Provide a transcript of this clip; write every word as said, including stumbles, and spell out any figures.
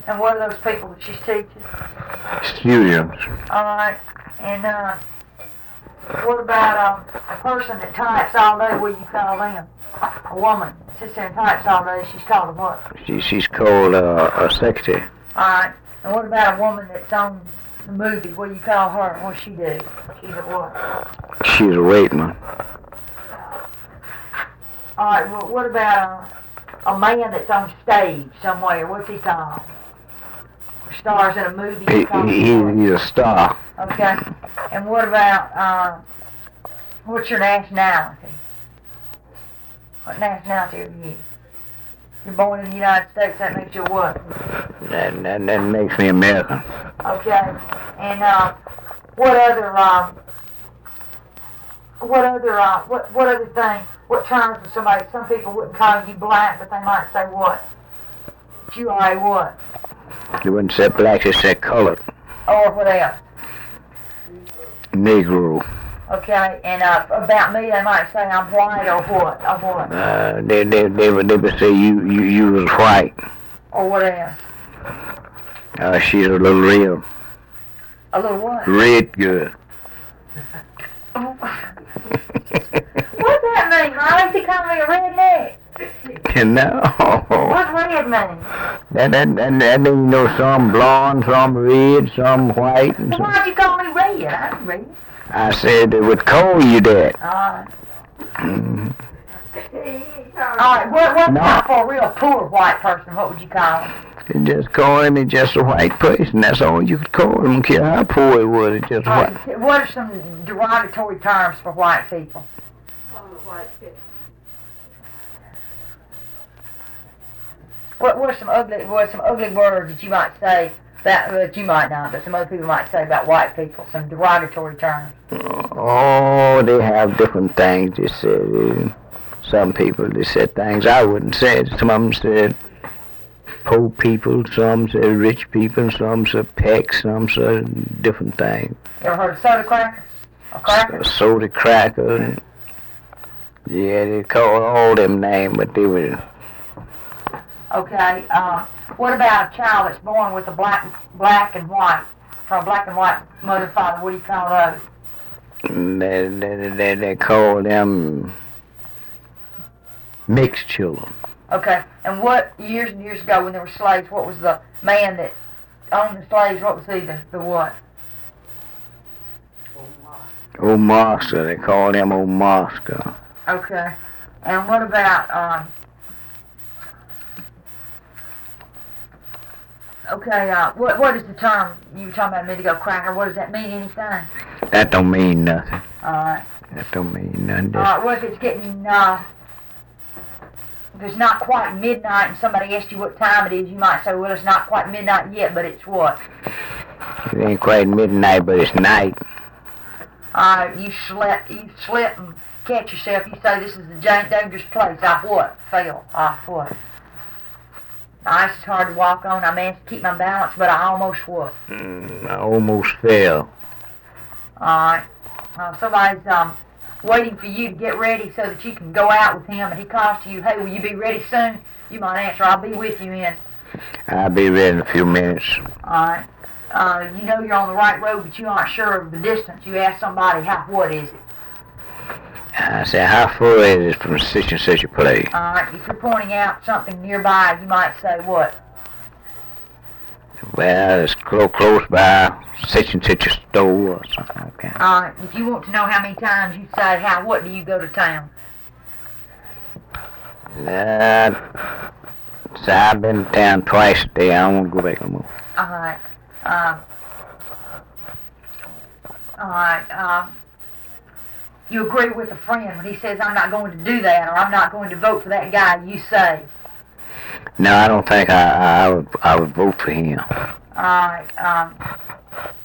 And what are those people that she's teaching? Students. All right. And uh, what about um, a person that types all day? What do you call them? A woman that sits there and types all day. She's called a what? She, she's called uh, a secretary. All right. And what about a woman that's on the movie? What do you call her? What does she do? She's a what? She's a wait man. All right. Well, what about a, a man that's on stage somewhere? What's he called? Stars in a movie. He, he, he's a star. Okay. And what about, uh, what's your nationality? What nationality are you? You're born in the United States, that makes you what? That, that, that makes me American. Okay. And, uh, what other, um, what other, uh, what, what other thing, what terms for somebody, some people wouldn't call you black, but they might say what? That you are a what? They wouldn't say black, they said colored. Or what else? Negro. Okay, and uh, about me, they might say I'm white or what? Or what? Uh, they, they, they, would, they would say you, you, you was white. Or what else? Uh, she's a little red. A little what? Red good. What's that mean, Molly? They call me a redneck. No. What's red mean? That, that, that, that means, you know, some blonde, some red, some white. And So some. why'd you call me red? I ain't red. I said they would call you that. Alright. Mm. Alright, what, what No. about for a real poor white person? What would you call him? They just call him just a white person. That's all you could call him. Don't care how poor he was. It's just Alright, white. what are some derogatory terms for white people? What, what are some ugly, what are some ugly words that you might say that, that you might not, but some other people might say about white people? Some derogatory terms. Oh, they have different things. They said, some people, they said things I wouldn't say. Some of them said poor people, some said rich people, some said pecks, some said different things. You ever heard of soda crackers? A cracker? Soda cracker. And, yeah, they called all them names, but they were... Okay, uh, what about a child that's born with a black, black and white, from a black and white mother and father? What do you call those? They, they, they, they call them mixed children. Okay, and what, years and years ago when there were slaves, what was the man that owned the slaves, what was he, the, the what? Old master, they call them old master. Okay, and what about, um, okay, uh, what, what is the term, you were talking about a minute ago, cracker, what does that mean, anything? That don't mean nothing. Alright. That don't mean nothing. Alright, what if it's getting, uh, if it's not quite midnight and somebody asks you what time it is, you might say, well, it's not quite midnight yet, but it's what? It ain't quite midnight, but it's night. Alright, you slip, you slip and catch yourself, you say, this is a giant dangerous place, I what? Fell off what? The ice is hard to walk on, I managed to keep my balance, but I almost what? Mm, I almost fell. Alright, uh, somebody's, um, waiting for you to get ready so that you can go out with him, and he calls to you, hey, will you be ready soon? You might answer, I'll be with you in. I'll be ready in a few minutes. Alright. Uh, you know you're on the right road, but you aren't sure of the distance. You ask somebody, how, what is it? I say, how far is it from such and such a place? Alright, if you're pointing out something nearby, you might say what? Well, it's close, close by such and such a store or something like that. Alright, if you want to know how many times you say, how, what do you go to town? Uh, so I've been to town twice a day. I don't want to go back no more. Alright, um, alright, um, you agree with a friend when he says, I'm not going to do that, or I'm not going to vote for that guy, you say. No, I don't think I, I, would, I would vote for him. Alright, um,